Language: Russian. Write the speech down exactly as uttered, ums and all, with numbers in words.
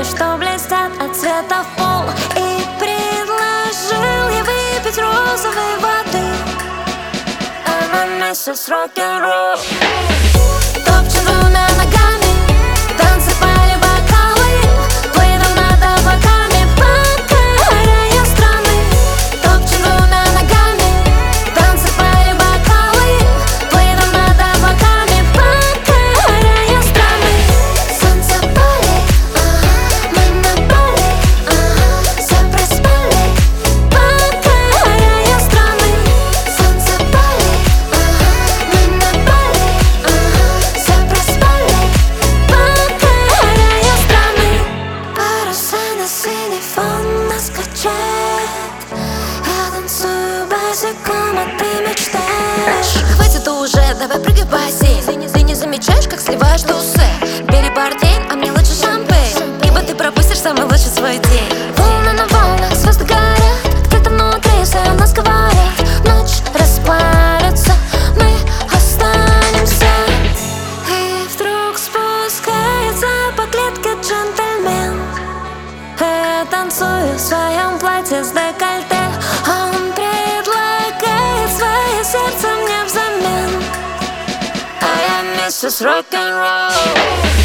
что блестят от цвета в пол. И предложил ей выпить розовой воды. Она месяц рок-н-ролл. Топчет двумя ногами, танцы пали бокалы, плывем над облаками, покоряя страны. Топчет двумя ногами, танцы пали бокалы, плывем над облаками, покоряя страны. Солнце пали, ага, мы на Бали, ага, все проспали, покоряя страны. Солнце пали, ага, мы на Бали, ага, все проспали, покоряя страны. Паруса на синий фон нас качает. Я танцую босиком, а ты мечтаешь. Хватит уже, давай прыгай в бассейн. Ты не, ты не замечаешь, как сливаешь тусы. Бери портвейн, а мне лучше шампейн, ибо ты пропустишь самый лучший свой день. Волны на волнах, звезды горят, где-то внутри все нас говорят. Ночь расплавится, мы останемся. И вдруг спускается по клетке джентльмен. Я танцую в своем платье с декольте. Он предлагает свое сердце мне взамен. А я миссис рок-н-ролл.